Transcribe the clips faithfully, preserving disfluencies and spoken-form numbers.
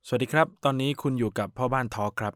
สวัสดีครับตอนนี้คุณอยู่กับพ่อบ้านทอล์คครับ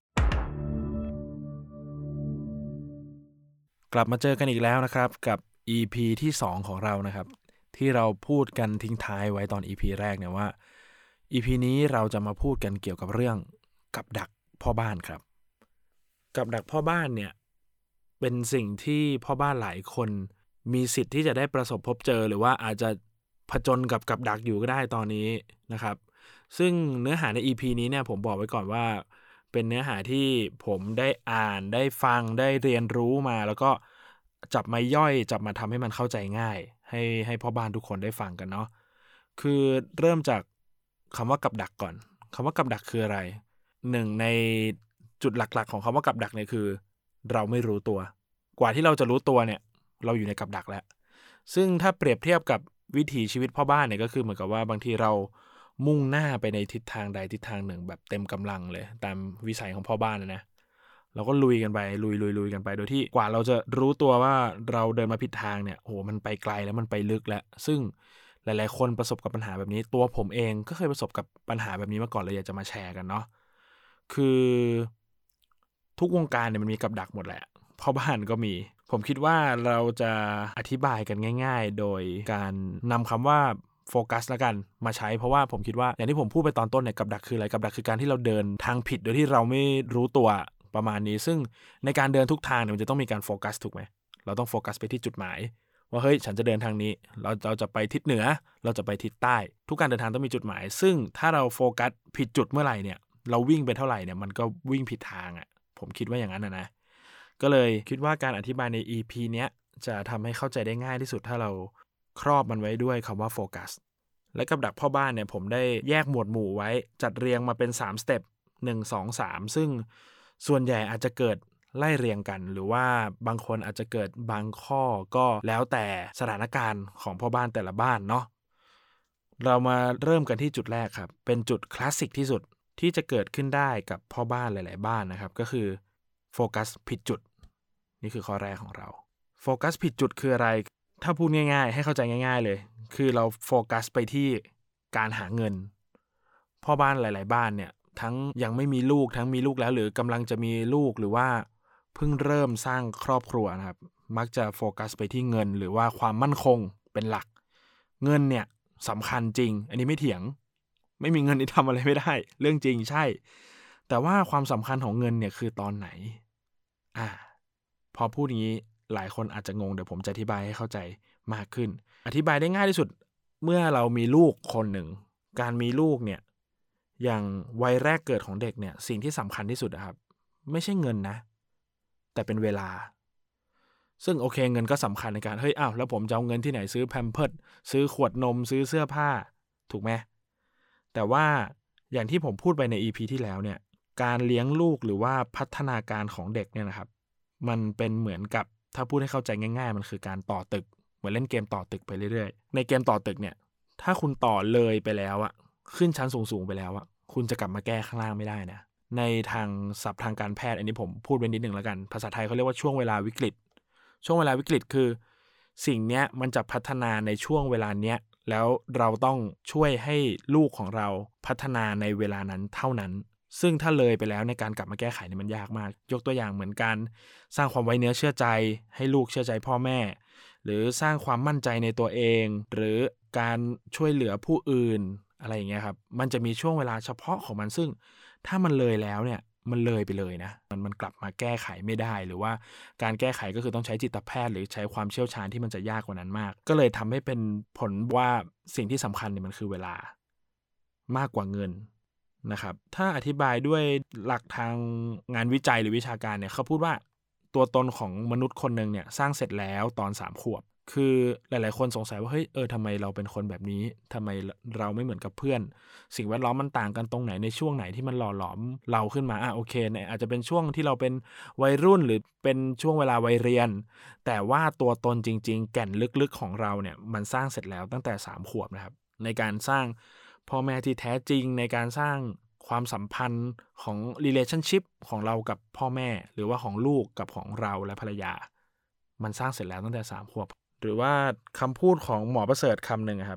กลับมาเจอกันอีกแล้วนะครับกับ อี พี ที่สองของเรานะครับที่เราพูดกันทิ้งท้ายไว้ตอน อี พี แรกเนี่ยว่า อี พี นี้เราจะมาพูดกันเกี่ยวกับเรื่องกับดักพ่อบ้านครับกับดักพ่อบ้านเนี่ยเป็นสิ่งที่พ่อบ้านหลายคนมีสิทธิ์ที่จะได้ประสบพบเจอหรือว่าอาจจะผจญกับกับดักอยู่ก็ได้ตอนนี้นะครับซึ่งเนื้อหาใน อี พี นี้เนี่ยผมบอกไว้ก่อนว่าเป็นเนื้อหาที่ผมได้อ่านได้ฟังได้เรียนรู้มาแล้วก็จับมาย่อยจับมาทำให้มันเข้าใจง่ายให้ให้พ่อบ้านทุกคนได้ฟังกันเนาะคือเริ่มจากคำว่ากับดักก่อนคำว่ากับดักคืออะไรหนึ่งในจุดหลักๆของคำว่ากับดักเนี่ยคือเราไม่รู้ตัวกว่าที่เราจะรู้ตัวเนี่ยเราอยู่ในกับดักแล้วซึ่งถ้าเปรียบเทียบกับวิถีชีวิตพ่อบ้านเนี่ยก็คือเหมือนกับว่าบางทีเรามุ่งหน้าไปในทิศทางใดทิศทางหนึ่งแบบเต็มกำลังเลยตามวิสัยของพ่อบ้านนะนะเราก็ลุยกันไปลุยลุยลุยกันไปโดยที่กว่าเราจะรู้ตัวว่าเราเดินมาผิดทางเนี่ยโอ้โหมันไปไกลแล้วมันไปลึกแล้วซึ่งหลายๆคนประสบกับปัญหาแบบนี้ตัวผมเองก็เคยประสบกับปัญหาแบบนี้มาก่อนเลยอยากจะมาแชร์กันเนาะคือทุกวงการเนี่ยมันมีกับดักหมดแหละพ่อบ้านก็มีผมคิดว่าเราจะอธิบายกันง่ายๆโดยการนำคำว่าโฟกัสแล้วกันมาใช้เพราะว่าผมคิดว่าอย่างที่ผมพูดไปตอนต้นเนี่ยกับดักคืออะไรกับดักคือการที่เราเดินทางผิดโดยที่เราไม่รู้ตัวประมาณนี้ซึ่งในการเดินทุกทางเนี่ยมันจะต้องมีการโฟกัสถูกไหมเราต้องโฟกัสไปที่จุดหมายว่าเฮ้ยฉันจะเดินทางนี้เราเราจะไปทิศเหนือเราจะไปทิศใต้ทุกการเดินทางต้องมีจุดหมายซึ่งถ้าเราโฟกัสผิดจุดเมื่อไหร่เนี่ยเราวิ่งไปเท่าไหร่เนี่ยมันก็วิ่งผิดทางอ่ะผมคิดว่าอย่างนั้นนะนะก็เลยคิดว่าการอธิบายใน อี พี เนี้ยจะทำให้เข้าใจได้ง่ายที่สุดถ้าเราครอบมันไว้ด้วยคำว่าโฟกัสและกับดักพ่อบ้านเนี่ยผมได้แยกหมวดหมู่ไว้จัดเรียงมาเป็นสามสเต็ปหนึ่ง สอง สามซึ่งส่วนใหญ่อาจจะเกิดไล่เรียงกันหรือว่าบางคนอาจจะเกิดบางข้อก็แล้วแต่สถานการณ์ของพ่อบ้านแต่ละบ้านเนาะเรามาเริ่มกันที่จุดแรกครับเป็นจุดคลาสสิกที่สุดที่จะเกิดขึ้นได้กับพ่อบ้านหลายๆบ้านนะครับก็คือโฟกัสผิดจุดนี่คือข้อแรกของเราโฟกัสผิดจุดคืออะไรถ้าพูดง่ายๆให้เข้าใจง่ายๆเลยคือเราโฟกัสไปที่การหาเงินพ่อบ้านหลายๆบ้านเนี่ยทั้งยังไม่มีลูกทั้งมีลูกแล้วหรือกำลังจะมีลูกหรือว่าเพิ่งเริ่มสร้างครอบครัวนะครับมักจะโฟกัสไปที่เงินหรือว่าความมั่นคงเป็นหลักเงินเนี่ยสำคัญจริงอันนี้ไม่เถียงไม่มีเงินนี่ทำอะไรไม่ได้เรื่องจริงใช่แต่ว่าความสำคัญของเงินเนี่ยคือตอนไหนอ่าพอพูดอย่างนี้หลายคนอาจจะงงเดี๋ยวผมจะอธิบายให้เข้าใจมากขึ้นอธิบายได้ง่ายที่สุดเมื่อเรามีลูกคนหนึ่งการมีลูกเนี่ยอย่างวัยแรกเกิดของเด็กเนี่ยสิ่งที่สำคัญที่สุดนะครับไม่ใช่เงินนะแต่เป็นเวลาซึ่งโอเคเงินก็สำคัญในการเฮ้ยอ้าวแล้วผมจะเอาเงินที่ไหนซื้อแพมเพิร์สซื้อขวดนมซื้อเสื้อผ้าถูกไหมแต่ว่าอย่างที่ผมพูดไปใน อี พี ที่แล้วเนี่ยการเลี้ยงลูกหรือว่าพัฒนาการของเด็กเนี่ยนะครับมันเป็นเหมือนกับถ้าพูดให้เข้าใจง่ายๆมันคือการต่อตึกเหมือนเล่นเกมต่อตึกไปเรื่อยๆในเกมต่อตึกเนี่ยถ้าคุณต่อเลยไปแล้วอะขึ้นชั้นสูงๆไปแล้วอะคุณจะกลับมาแก้ข้างล่างไม่ได้นะในทางศัพท์ทางการแพทย์อันนี้ผมพูดไว้นิดนึงแล้วกันภาษาไทยเขาเรียกว่าช่วงเวลาวิกฤตช่วงเวลาวิกฤตคือสิ่งเนี้ยมันจะพัฒนาในช่วงเวลาเนี้ยแล้วเราต้องช่วยให้ลูกของเราพัฒนาในเวลานั้นเท่านั้นซึ่งถ้าเลยไปแล้วในการกลับมาแก้ไขนี่มันยากมากยกตัวอย่างเหมือนการสร้างความไว้เนื้อเชื่อใจให้ลูกเชื่อใจพ่อแม่หรือสร้างความมั่นใจในตัวเองหรือการช่วยเหลือผู้อื่นอะไรอย่างเงี้ยครับมันจะมีช่วงเวลาเฉพาะของมันซึ่งถ้ามันเลยแล้วเนี่ยมันเลยไปเลยนะมันมันกลับมาแก้ไขไม่ได้หรือว่าการแก้ไขก็คือต้องใช้จิตแพทย์หรือใช้ความเชี่ยวชาญที่มันจะยากกว่านั้นมากก็เลยทำให้เป็นผลว่าสิ่งที่สำคัญเนี่ยมันคือเวลามากกว่าเงินนะครับถ้าอธิบายด้วยหลักทางงานวิจัยหรือวิชาการเนี่ยเขาพูดว่าตัวตนของมนุษย์คนนึงเนี่ยสร้างเสร็จแล้วตอนสามขวบคือหลายๆคนสงสัยว่าเฮ้ยเออทำไมเราเป็นคนแบบนี้ทำไมเราไม่เหมือนกับเพื่อนสิ่งแวดล้อมมันต่างกันตรงไหนในช่วงไหนที่มันหล่อหลอมเราขึ้นมาอ่ะโอเคเนี่ยอาจจะเป็นช่วงที่เราเป็นวัยรุ่นหรือเป็นช่วงเวลาวัยเรียนแต่ว่าตัวตนจริงๆแก่นลึกๆของเราเนี่ยมันสร้างเสร็จแล้วตั้งแต่สามขวบนะครับในการสร้างพ่อแม่ที่แท้จริงในการสร้างความสัมพันธ์ของ relationship ของเรากับพ่อแม่หรือว่าของลูกกับของเราและภรรยามันสร้างเสร็จแล้วตั้งแต่สามขวบหรือว่าคำพูดของหมอประเสริฐคำหนึ่งครับ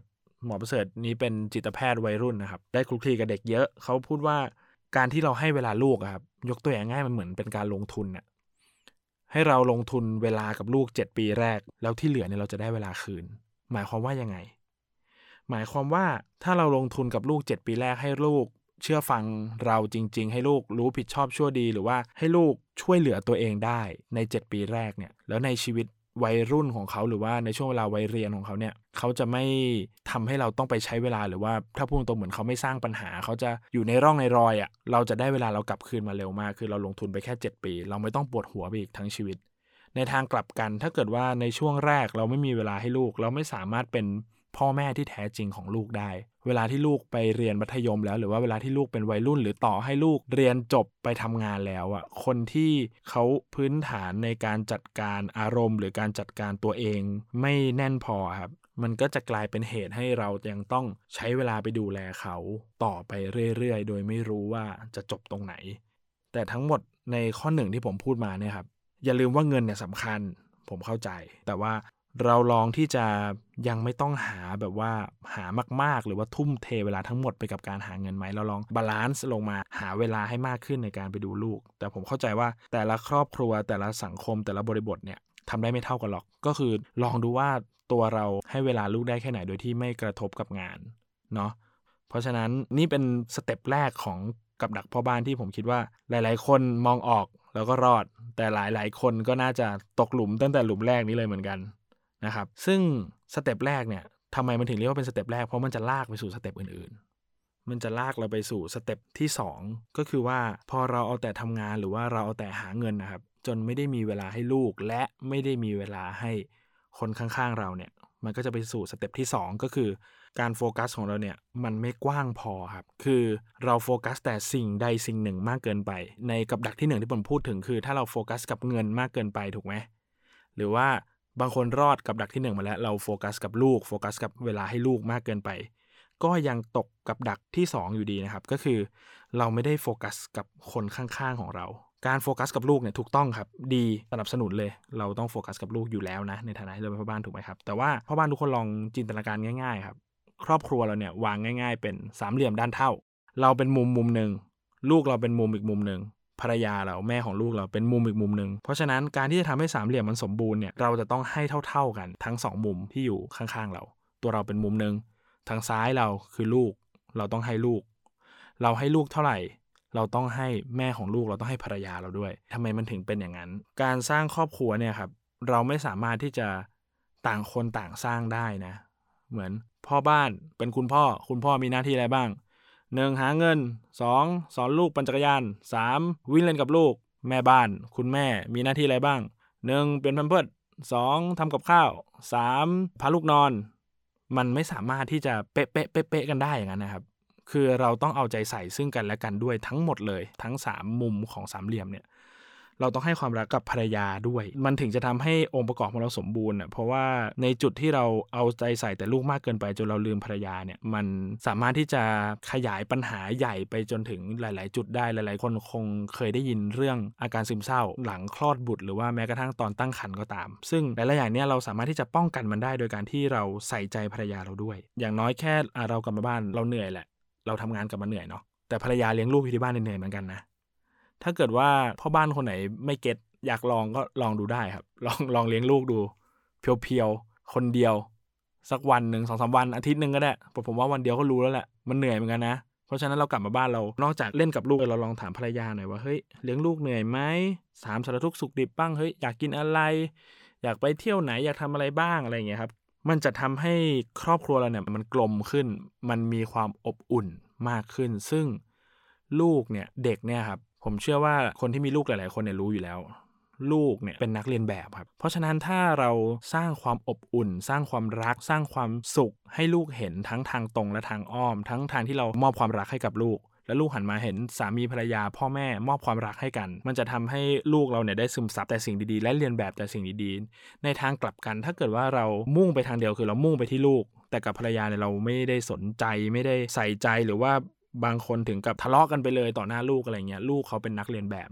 หมอประเสริฐนี้เป็นจิตแพทย์วัยรุ่นนะครับได้คลุกคลีกับเด็กเยอะเขาพูดว่าการที่เราให้เวลาลูกครับยกตัวอย่างง่ายมันเหมือนเป็นการลงทุนน่ะให้เราลงทุนเวลากับลูกเจ็ดปีแรกแล้วที่เหลือเนี่ยเราจะได้เวลาคืนหมายความว่ายังไงหมายความว่าถ้าเราลงทุนกับลูกเจ็ดปีแรกให้ลูกเชื่อฟังเราจริงๆให้ลูกรู้ผิดชอบชั่วดีหรือว่าให้ลูกช่วยเหลือตัวเองได้ในเจ็ดปีแรกเนี่ยแล้วในชีวิตวัยรุ่นของเขาหรือว่าในช่วงเวลาวัยเรียนของเขาเนี่ยเขาจะไม่ทำให้เราต้องไปใช้เวลาหรือว่าถ้าพูดตรงเหมือนเขาไม่สร้างปัญหาเขาจะอยู่ในร่องในรอยอ่ะเราจะได้เวลาเรากลับคืนมาเร็วมากคือเราลงทุนไปแค่เจ็ดปีเราไม่ต้องปวดหัวไปอีกทั้งชีวิตในทางกลับกันถ้าเกิดว่าในช่วงแรกเราไม่มีเวลาให้ลูกเราไม่สามารถเป็นพ่อแม่ที่แท้จริงของลูกได้เวลาที่ลูกไปเรียนมัธยมแล้วหรือว่าเวลาที่ลูกเป็นวัยรุ่นหรือต่อให้ลูกเรียนจบไปทำงานแล้วอ่ะคนที่เขาพื้นฐานในการจัดการอารมณ์หรือการจัดการตัวเองไม่แน่นพอครับมันก็จะกลายเป็นเหตุให้เรายังต้องใช้เวลาไปดูแลเขาต่อไปเรื่อยๆโดยไม่รู้ว่าจะจบตรงไหนแต่ทั้งหมดในข้อหนึ่งที่ผมพูดมาเนี่ยครับอย่าลืมว่าเงินเนี่ยสำคัญผมเข้าใจแต่ว่าเราลองที่จะยังไม่ต้องหาแบบว่าหามากๆหรือว่าทุ่มเทเวลาทั้งหมดไปกับการหาเงินไหมเราลองบาลานซ์ลงมาหาเวลาให้มากขึ้นในการไปดูลูกแต่ผมเข้าใจว่าแต่ละครอบครัวแต่ละสังคมแต่ละบริบทเนี่ยทำได้ไม่เท่ากันหรอกก็คือลองดูว่าตัวเราให้เวลาลูกได้แค่ไหนโดยที่ไม่กระทบกับงานเนาะเพราะฉะนั้นนี่เป็นสเต็ปแรกของกับดักพ่อบ้านที่ผมคิดว่าหลายๆคนมองออกแล้วก็รอดแต่หลายๆคนก็น่าจะตกหลุมตั้งแต่หลุมแรกนี้เลยเหมือนกันนะครับซึ่งสเต็ปแรกเนี่ยทำไมมันถึงเรียกว่าเป็นสเต็ปแรกเพราะมันจะลากไปสู่สเต็ปอื่นๆมันจะลากเราไปสู่สเต็ปที่สองก็คือว่าพอเราเอาแต่ทำงานหรือว่าเราเอาแต่หาเงินนะครับจนไม่ได้มีเวลาให้ลูกและไม่ได้มีเวลาให้คนข้างๆเราเนี่ยมันก็จะไปสู่สเต็ปที่สองก็คือการโฟกัสของเราเนี่ยมันไม่กว้างพอครับคือเราโฟกัสแต่สิ่งใดสิ่งหนึ่งมากเกินไปในกับดักที่หนึ่งที่ผมพูดถึงคือถ้าเราโฟกัสกับเงินมากเกินไปถูกไหมหรือว่าบางคนรอดกับดักที่หนึ่งมาแล้วเราโฟกัสกับลูกโฟกัสกับเวลาให้ลูกมากเกินไปก็ยังตกกับดักที่สองอยู่ดีนะครับก็คือเราไม่ได้โฟกัสกับคนข้างๆของเราการโฟกัสกับลูกเนี่ยถูกต้องครับดีสนับสนุนเลยเราต้องโฟกัสกับลูกอยู่แล้วนะในฐานะที่เราเป็นพ่อบ้านถูกไหมครับแต่ว่าพ่อบ้านทุกคนลองจินตนาการง่ายๆครับครอบครัวเราเนี่ยวางง่ายๆเป็นสามเหลี่ยมด้านเท่าเราเป็นมุมมุมนึงลูกเราเป็นมุมอีกมุมนึงภรรยาเราแม่ของลูกเราเป็นมุมอีกมุมนึงเพราะฉะนั้นการที่จะทำให้สามเหลี่ยมมันสมบูรณ์เนี่ยเราจะต้องให้เท่าๆกันทั้งสองมุมที่อยู่ข้างๆเราตัวเราเป็นมุมนึงทางซ้ายเราคือลูกเราต้องให้ลูกเราให้ลูกเท่าไหร่เราต้องให้แม่ของลูกเราต้องให้ภรรยาเราด้วยทำไมมันถึงเป็นอย่างนั้นการสร้างครอบครัวเนี่ยครับเราไม่สามารถที่จะต่างคนต่างสร้างได้นะเหมือนพ่อบ้านเป็นคุณพ่อคุณพ่อมีหน้าที่อะไรบ้างหนึ่งหาเงินสองสอนลูกปั่นจักรยานสามวิ่งเล่นกับลูกแม่บ้านคุณแม่มีหน้าที่อะไรบ้างหนึ่งเปลี่ยนแพมเพิร์สสองทำกับข้าวสามพาลูกนอนมันไม่สามารถที่จะเป๊ะเป๊ะเป๊ะเป๊ะกันได้อย่างนั้นนะครับคือเราต้องเอาใจใส่ซึ่งกันและกันด้วยทั้งหมดเลยทั้งสามมุมของสามเหลี่ยมเนี่ยเราต้องให้ความรักกับภรรยาด้วยมันถึงจะทำให้องค์ประกอบของเราสมบูรณ์อ่ะเพราะว่าในจุดที่เราเอาใจใส่แต่ลูกมากเกินไปจนเราลืมภรรยาเนี่ยมันสามารถที่จะขยายปัญหาใหญ่ไปจนถึงหลายๆจุดได้หลายๆคนคงเคยได้ยินเรื่องอาการซึมเศร้าหลังคลอดบุตรหรือว่าแม้กระทั่งตอนตั้งครรภ์ก็ตามซึ่งหลายๆอย่างเนี่ยเราสามารถที่จะป้องกันมันได้โดยการที่เราใส่ใจภรรยาเราด้วยอย่างน้อยแค่เรากลับมาบ้านเราเหนื่อยแหละเราทำงานกลับมาเหนื่อยเนาะแต่ภรรยาเลี้ยงลูกอยู่ที่บ้านเหนื่อยเหมือนกันนะถ้าเกิดว่าพ่อบ้านคนไหนไม่เก็ตอยากลองก็ลองดูได้ครับลองลองเลี้ยงลูกดูเพียวๆคนเดียวสักวันหนึ่ง สองสาม วันอาทิตย์นึงก็ได้ผมว่าวันเดียวก็รู้แล้วแหละมันเหนื่อยเหมือนกันนะเพราะฉะนั้นเรากลับมาบ้านเรานอกจากเล่นกับลูกเราลองถามภรรยาหน่อยว่าเฮ้ยเลี้ยงลูกเหนื่อยไหมถามสารทุกข์สุขดิบบ้างเฮ้ยอยากกินอะไรอยากไปเที่ยวไหนอยากทำอะไรบ้างอะไรอย่างเงี้ยครับมันจะทำให้ครอบครัวเราเนี่ยมันกลมขึ้นมันมีความอบอุ่นมากขึ้นซึ่งลูกเนี่ยเด็กเนี่ยครับผมเชื่อว่าคนที่มีลูกหลายๆคนเนี่ยรู้อยู่แล้วลูกเนี่ยเป็นนักเรียนแบบครับเพราะฉะนั้นถ้าเราสร้างความอบอุ่นสร้างความรักสร้างความสุขให้ลูกเห็นทั้งทางตรงและทางอ้อมทั้งทางที่เรามอบความรักให้กับลูกและลูกหันมาเห็นสามีภรรยาพ่อแม่มอบความรักให้กันมันจะทำให้ลูกเราเนี่ยได้ซึมซับแต่สิ่งดีๆและเรียนแบบแต่สิ่งดีๆในทางกลับกันถ้าเกิดว่าเรามุ่งไปทางเดียวคือเรามุ่งไปที่ลูกแต่กับภรรยาเนี่ยเราไม่ได้สนใจไม่ได้ใส่ใจหรือว่าบางคนถึงกับทะเลาะกันไปเลยต่อหน้าลูกอะไรเงี้ยลูกเขาเป็นนักเรียนแบบนะครับ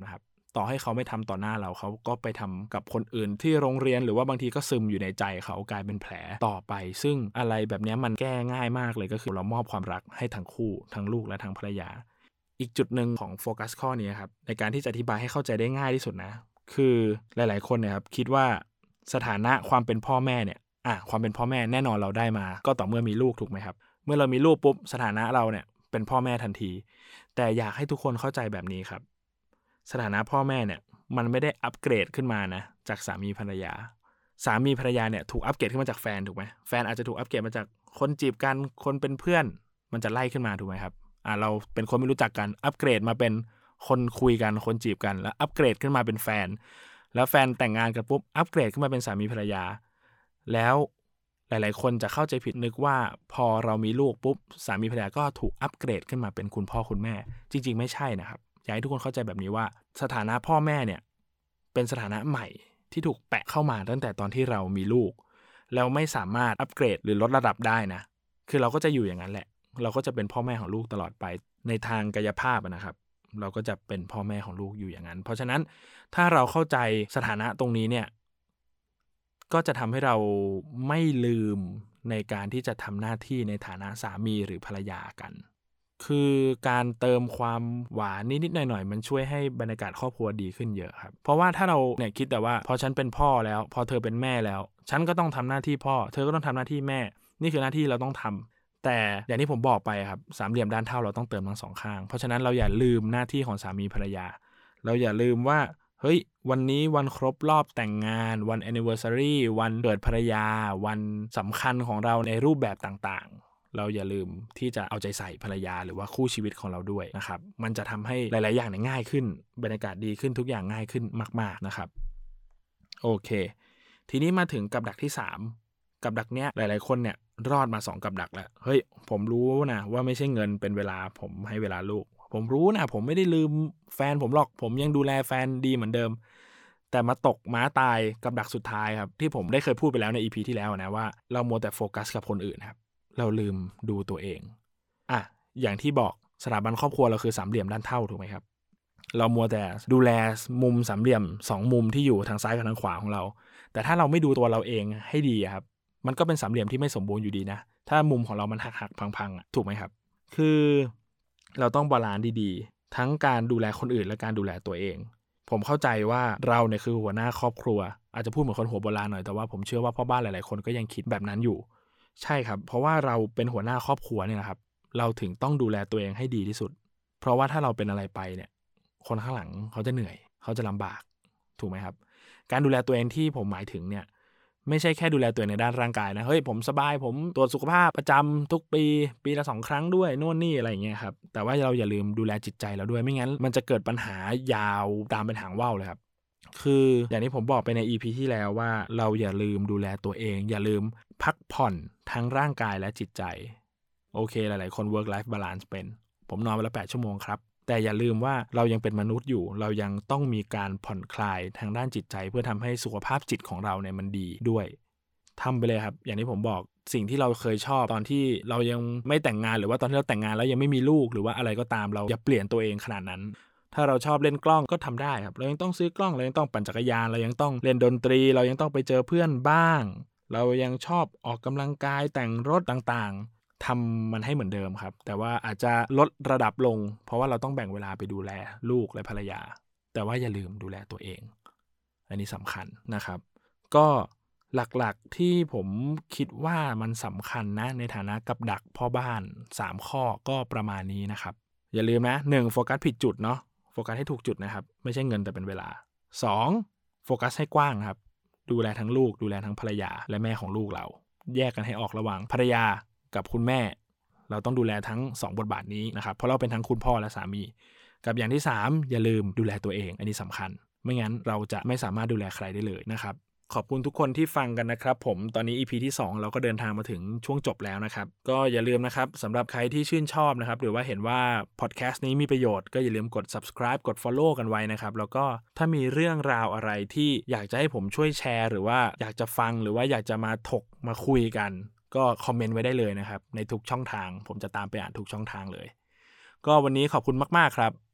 ต่อให้เขาไม่ทำต่อหน้าเราเขาก็ไปทำกับคนอื่นที่โรงเรียนหรือว่าบางทีก็ซึมอยู่ในใจเขากลายเป็นแผลต่อไปซึ่งอะไรแบบนี้มันแก้ง่ายมากเลยก็คือเรามอบความรักให้ทั้งคู่ทั้งลูกและทั้งภรรยาอีกจุดหนึ่งของโฟกัสข้อนี้ครับในการที่จะอธิบายให้เข้าใจได้ง่ายที่สุดนะคือหลายๆคนเนี่ยครับคิดว่าสถานะความเป็นพ่อแม่เนี่ยอ่ะความเป็นพ่อแม่แน่นอนเราได้มาก็ต่อเมื่อมีลูกถูกไหมครับเมื่อเรามีลูกปุ๊บสถานะเราเนี่ยเป็นพ่อแม่ทันทีแต่อยากให้ทุกคนเข้าใจแบบนี้ครับสถานะพ่อแม่เนี่ยมันไม่ได้อัปเกรดขึ้นมานะจากสามีภรรยาสามีภรรยาเนี่ยถูกอัปเกรดขึ้นมาจากแฟนถูกไหมแฟนอาจจะถูกอัปเกรดมาจากคนจีบกันคนเป็นเพื่อนมันจะไล่ขึ้นมาถูกไหมครับอ่าเราเป็นคนไม่รู้จักกันอัปเกรดมาเป็นคนคุยกันคนจีบกันแล้วอัปเกรดขึ้นมาเป็นแฟนแล้วแฟนแต่งงานกันปุ๊บอัปเกรดขึ้นมาเป็นสามีภรรยาแล้วหลายๆคนจะเข้าใจผิดนึกว่าพอเรามีลูกปุ๊บสามีภรรยาก็ถูกอัปเกรดขึ้นมาเป็นคุณพ่อคุณแม่จริงๆไม่ใช่นะครับอยากให้ทุกคนเข้าใจแบบนี้ว่าสถานะพ่อแม่เนี่ยเป็นสถานะใหม่ที่ถูกแปะเข้ามาตั้งแต่ตอนที่เรามีลูกแล้วไม่สามารถอัปเกรดหรือลดระดับได้นะคือเราก็จะอยู่อย่างนั้นแหละเราก็จะเป็นพ่อแม่ของลูกตลอดไปในทางกายภาพนะครับเราก็จะเป็นพ่อแม่ของลูกอยู่อย่างนั้นเพราะฉะนั้นถ้าเราเข้าใจสถานะตรงนี้เนี่ยก็จะทำให้เราไม่ลืมในการที่จะทำหน้าที่ในฐานะสามีหรือภรรยากันคือการเติมความหวานนิดๆหน่อยๆมันช่วยให้บรรยากาศครอบครัวดีขึ้นเยอะครับเพราะว่าถ้าเราเนี่ยคิดแต่ว่าพอฉันเป็นพ่อแล้วพอเธอเป็นแม่แล้วฉันก็ต้องทำหน้าที่พ่อเธอก็ต้องทำหน้าที่แม่นี่คือหน้าที่เราต้องทำแต่อย่างที่ผมบอกไปครับสามเหลี่ยมด้านเท่าเราต้องเติมทั้งสองข้างเพราะฉะนั้นเราอย่าลืมหน้าที่ของสามีภรรยาเราอย่าลืมว่าเฮ้ยวันนี้วันครบรอบแต่งงานวัน anniversary วันเกิดภรรยาวันสำคัญของเราในรูปแบบต่างๆเราอย่าลืมที่จะเอาใจใส่ภรรยาหรือว่าคู่ชีวิตของเราด้วยนะครับมันจะทำให้หลายๆอย่างง่ายขึ้นบรรยากาศดีขึ้นทุกอย่างง่ายขึ้นมากๆนะครับโอเคทีนี้มาถึงกับดักที่สามกับดักเนี้ยหลายๆคนเนี่ยรอดมาสองกับดักแล้วเฮ้ยผมรู้นะว่าไม่ใช่เงินเป็นเวลาผมให้เวลาลูกผมรู้นะผมไม่ได้ลืมแฟนผมหรอกผมยังดูแลแฟนดีเหมือนเดิมแต่มาตกม้าตายกับดักสุดท้ายครับที่ผมได้เคยพูดไปแล้วใน อี พี ที่แล้วนะว่าเรามัวแต่โฟกัสกับคนอื่นครับเราลืมดูตัวเองอ่ะอย่างที่บอกสถาบันครอบครัวเราคือสามเหลี่ยมด้านเท่าถูกไหมครับเรามัวแต่ดูแลมุมสามเหลี่ยมสองมุมที่อยู่ทางซ้ายกับทางขวาของเราแต่ถ้าเราไม่ดูตัวเราเองให้ดีครับมันก็เป็นสามเหลี่ยมที่ไม่สมบูรณ์อยู่ดีนะถ้ามุมของเรามันหักๆพังๆถูกไหมครับคือเราต้องบาลานซ์ดีๆทั้งการดูแลคนอื่นและการดูแลตัวเองผมเข้าใจว่าเราเนี่ยคือหัวหน้าครอบครัวอาจจะพูดเหมือนคนหัวโบราณหน่อยแต่ว่าผมเชื่อว่าพ่อบ้านหลายๆคนก็ยังคิดแบบนั้นอยู่ใช่ครับเพราะว่าเราเป็นหัวหน้าครอบครัวเนี่ยนะครับเราถึงต้องดูแลตัวเองให้ดีที่สุดเพราะว่าถ้าเราเป็นอะไรไปเนี่ยคนข้างหลังเขาจะเหนื่อยเขาจะลำบากถูกไหมครับการดูแลตัวเองที่ผมหมายถึงเนี่ยไม่ใช่แค่ดูแลตัวเองในด้านร่างกายนะเฮ้ยผมสบายผมตรวจสุขภาพประจำทุกปีปีละสองครั้งด้วยโน่นนี่อะไรอย่างเงี้ยครับแต่ว่าเราอย่าลืมดูแลจิตใจเราด้วยไม่งั้นมันจะเกิดปัญหายาวตามเป็นหางว่าวเลยครับคืออย่างที่ผมบอกไปใน อี พี ที่แล้วว่าเราอย่าลืมดูแลตัวเองอย่าลืมพักผ่อนทั้งร่างกายและจิตใจโอเคหลายๆคน work life balance เป็นผมนอนวันละแปดชั่วโมงครับแต่อย่าลืมว่าเรายังเป็นมนุษย์อยู่เรายังต้องมีการผ่อนคลายทางด้านจิตใจเพื่อทำให้สุขภาพจิตของเราเนี่ยมันดีด้วยทำไปเลยครับอย่างที่ผมบอกสิ่งที่เราเคยชอบตอนที่เรายังไม่แต่งงานหรือว่าตอนที่เราแต่งงานแล้วยังไม่มีลูกหรือว่าอะไรก็ตามเราอย่าเปลี่ยนตัวเองขนาดนั้นถ้าเราชอบเล่นกล้องก็ทำได้ครับเรายังต้องซื้อกล้องเรายังต้องปั่นจักรยานเรายังต้องเล่นดนตรีเรายังต้องไปเจอเพื่อนบ้างเรายังชอบออกกำลังกายแต่งรถต่างๆทำมันให้เหมือนเดิมครับแต่ว่าอาจจะลดระดับลงเพราะว่าเราต้องแบ่งเวลาไปดูแลลูกและภรรยาแต่ว่าอย่าลืมดูแลตัวเองอันนี้สำคัญนะครับก็หลักๆที่ผมคิดว่ามันสำคัญนะในฐานะกับดักพ่อบ้านสามข้อก็ประมาณนี้นะครับอย่าลืมนะหนึ่งโฟกัสผิดจุดเนาะโฟกัสให้ถูกจุดนะครับไม่ใช่เงินแต่เป็นเวลาสองโฟกัสให้กว้างครับดูแลทั้งลูกดูแลทั้งภรรยาและแม่ของลูกเราแยกกันให้ออกระหว่างภรรยากับคุณแม่เราต้องดูแลทั้งสองบทบาทนี้นะครับเพราะเราเป็นทั้งคุณพ่อและสามีกับอย่างที่สามอย่าลืมดูแลตัวเองอันนี้สำคัญไม่งั้นเราจะไม่สามารถดูแลใครได้เลยนะครับขอบคุณทุกคนที่ฟังกันนะครับผมตอนนี้ อี พี ที่สองเราก็เดินทางมาถึงช่วงจบแล้วนะครับก็อย่าลืมนะครับสำหรับใครที่ชื่นชอบนะครับหรือว่าเห็นว่าพอดแคสต์นี้มีประโยชน์ก็อย่าลืมกด subscribe กด follow กันไว้นะครับแล้วก็ถ้ามีเรื่องราวอะไรที่อยากจะให้ผมช่วยแชร์หรือว่าอยากจะฟังหรือว่าอยากจะมาถกมาคุยกันก็คอมเมนต์ไว้ได้เลยนะครับในทุกช่องทางผมจะตามไปอ่านทุกช่องทางเลยก็วันนี้ขอบคุณมากๆครับ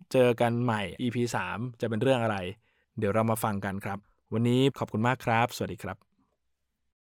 เจอกันใหม่ อี พี สามจะเป็นเรื่องอะไรเดี๋ยวเรามาฟังกันครับวันนี้ขอบคุณมากครับสวัสดีครับ